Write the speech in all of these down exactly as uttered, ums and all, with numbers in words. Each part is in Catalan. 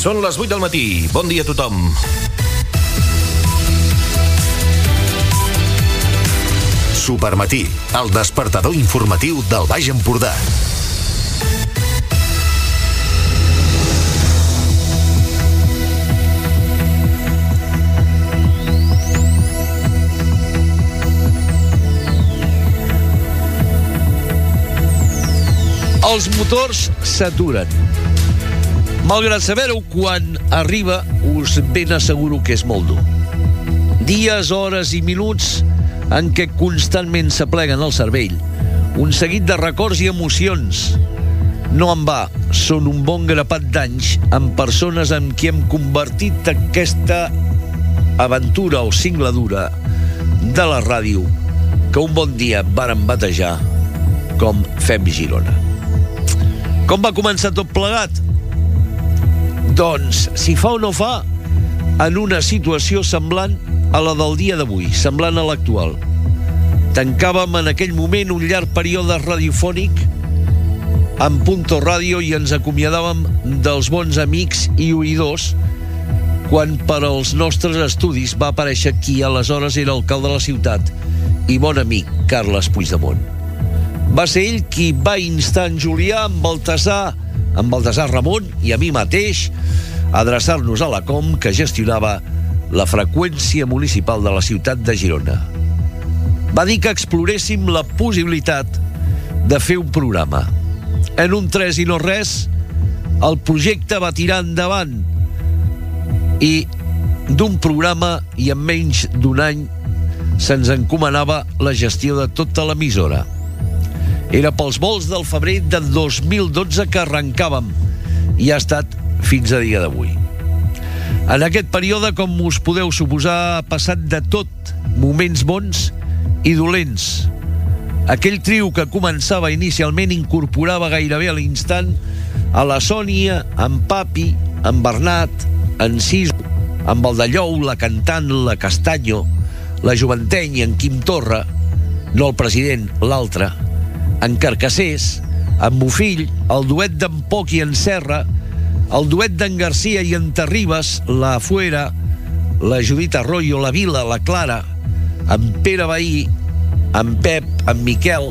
Són les vuit del matí. Bon dia a tothom. Supermatí, el despertador informatiu del Baix Empordà. Els motors s'aturen. Malgrat saber-ho, quan arriba, us ben asseguro que és molt dur. Dies, hores i minuts en què constantment s'apleguen al cervell un seguit de records i emocions. No en va, són un bon grapat d'anys amb persones amb qui hem convertit aquesta aventura o singladura de la ràdio que un bon dia vàrem batejar com Fem Girona. Com va començar tot plegat? Doncs, si fa o no fa, en una situació semblant a la del dia d'avui, semblant a l'actual. Tancàvem en aquell moment un llarg període radiofònic en Punto Ràdio i ens acomiadàvem dels bons amics i oïdors quan per als nostres estudis va aparèixer qui aleshores era alcalde de la ciutat i bon amic Carles Puigdemont. Va ser ell qui va instar en Julià, en Baltasar, en Baltasar Ramon i a mi mateix a adreçar-nos a la Com, que gestionava la freqüència municipal de la ciutat de Girona. Va dir que exploréssim la possibilitat de fer un programa. En un tres i no res, el projecte va tirar endavant i d'un programa i en menys d'un any se'ns encomanava la gestió de tota l'emissora. Era pels vols del febrer de dos mil dotze que arrencàvem i ha estat fins a dia d'avui. En aquest període, com us podeu suposar, ha passat de tot, moments bons i dolents. Aquell trio que començava inicialment incorporava gairebé a l'instant a la Sònia, en Papi, en Bernat, en Siso, en Valdellou, la cantant, la Castanyo, la Joventeny, en Quim Torra, no el president, l'altre, en Carcassés, en Bofill, el duet d'en Poc i en Serra, el duet d'en Garcia i en Terribas, la Fuera, la Judit Arroyo, la Vila, la Clara, en Pere Bahí, en Pep, en Miquel,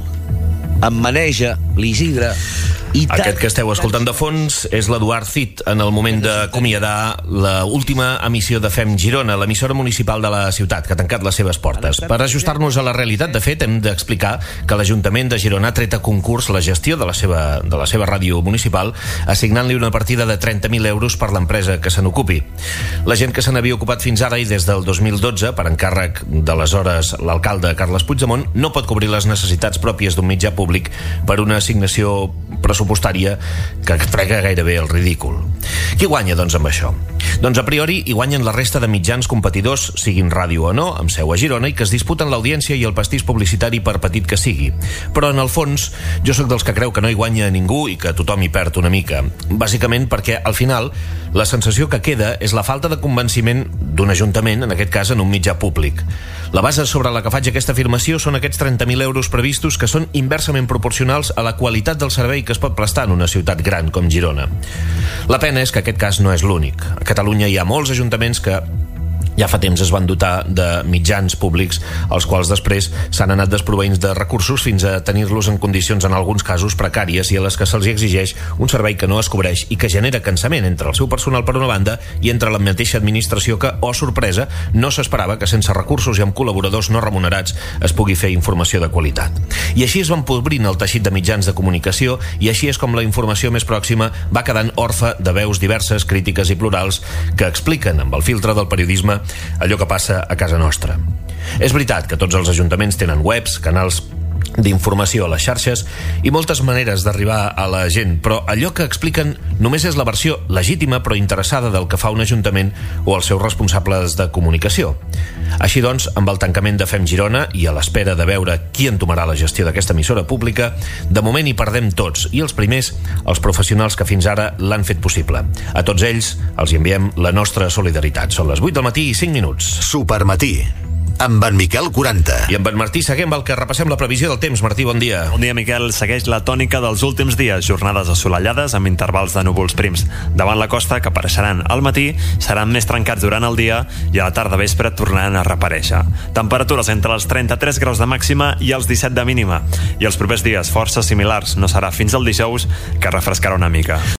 en Maneja, l'Isidre i tant. Aquest que esteu escoltant de fons és l'Eduard Cid en el moment d'acomiadar l'última emissió de Fem Girona, l'emissora municipal de la ciutat, que ha tancat les seves portes. Per ajustar-nos a la realitat, de fet, hem d'explicar que l'Ajuntament de Girona ha tret a concurs la gestió de la seva, de la seva ràdio municipal, assignant-li una partida de trenta mil euros per l'empresa que se n'ocupi. La gent que se n'havia ocupat fins ara i des del dos mil dotze, per encàrrec d'aleshores l'alcalde Carles Puigdemont, no pot cobrir les necessitats pròpies d'un mitjà públic per una assignació pressupostària que frega gairebé el ridícul. Qui guanya, doncs, amb això? Doncs a priori hi guanyen la resta de mitjans competidors, siguin ràdio o no, amb seu a Girona, i que es disputen l'audiència i el pastís publicitari per petit que sigui. Però en el fons, jo sóc dels que creu que no hi guanya ningú i que tothom hi perd una mica. Bàsicament perquè, al final, la sensació que queda és la falta de convenciment d'un ajuntament, en aquest cas en un mitjà públic. La base sobre la que faig aquesta afirmació són aquests trenta mil euros previstos, que són inversament proporcionals a la qualitat del servei que es pot prestar en una ciutat gran com Girona. La pena és que aquest cas no és l'únic. A Catalunya hi ha molts ajuntaments que ja fa temps es van dotar de mitjans públics, els quals després s'han anat desproveint de recursos fins a tenir-los en condicions, en alguns casos, precàries i a les que se'ls exigeix un servei que no es cobreix i que genera cansament entre el seu personal per una banda i entre la mateixa administració que, oh sorpresa, no s'esperava que sense recursos i amb col·laboradors no remunerats es pugui fer informació de qualitat. I així es va empobrint el teixit de mitjans de comunicació i així és com la informació més pròxima va quedant orfa de veus diverses, crítiques i plurals que expliquen, amb el filtre del periodisme, allò que passa a casa nostra. És veritat que tots els ajuntaments tenen webs, canals d'informació a les xarxes i moltes maneres d'arribar a la gent, però allò que expliquen només és la versió legítima però interessada del que fa un ajuntament o els seus responsables de comunicació. Així doncs, amb el tancament de Fem Girona i a l'espera de veure qui entomarà la gestió d'aquesta emissora pública, de moment hi perdem tots, i els primers, els professionals que fins ara l'han fet possible. A tots ells els hi enviem la nostra solidaritat. Són les vuit del matí i cinc minuts. Supermatí. amb en Miquel quaranta. I amb en Martí Seguem, el que repassem la previsió del temps. Martí, bon dia. Bon dia, Miquel. Segueix la tònica dels últims dies. Jornades assolellades amb intervals de núvols prims davant la costa que apareixeran al matí, seran més trencats durant el dia i a la tarda vespre tornaran a reaparèixer. Temperatures entre els trenta-tres graus de màxima i els disset de mínima. I els propers dies força similars. No serà fins al dijous que refrescarà una mica.